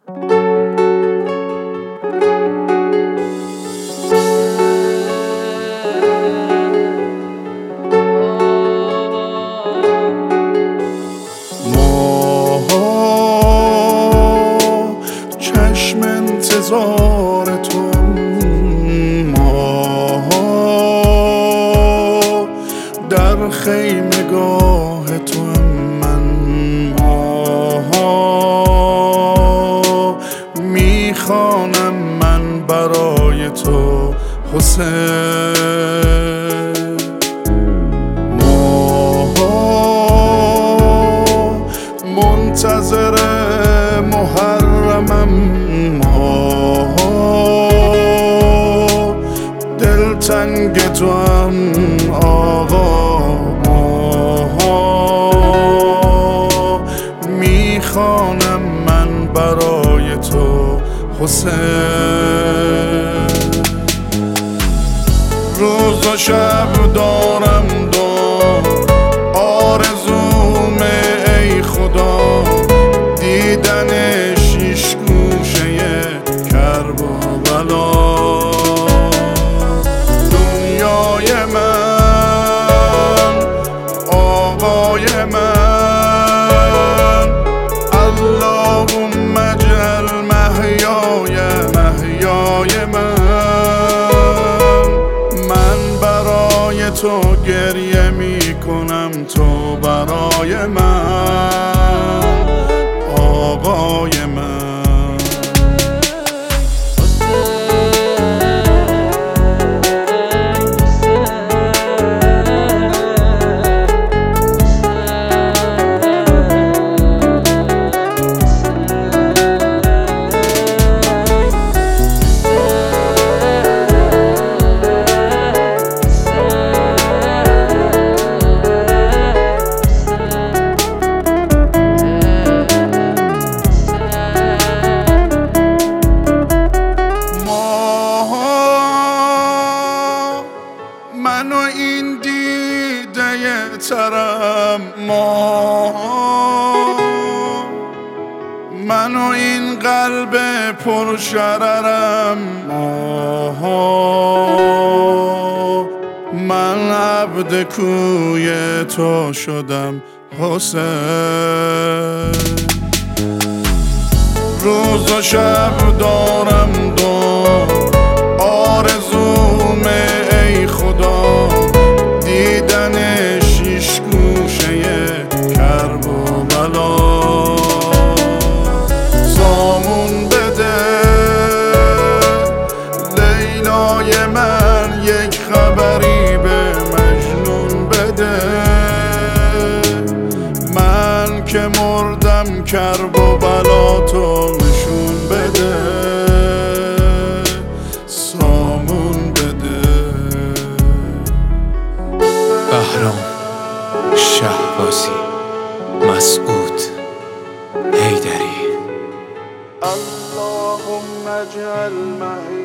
چشم انتظار تو، در خیمگاه تو، من میخوانم من برای تو حسین. منتظر محرمم، دلتنگ تو هم آقا، میخوانم من برای تو حسین. روز و شب دارم آرزوم ای خدا، دیدن شیش گوشه کربلا. دنیای من، آقای من، اللهم اجعل محیای من برای تو گریه می کنم، تو برای من، آقای من. منو این دیده ترم، منو این قلب پرشررم، من عبد کوی تو شدم حسین. روز و شب دارم آرزوم ای خدا، دیدن شیش گوشه کربلا. سامون بده لیلای من، یک خبری به مجنون بده. من که مردم کربلا تو نشون بده، سامون بده. بهرام شهبازی، مسعود حیدری. اللهم اجعل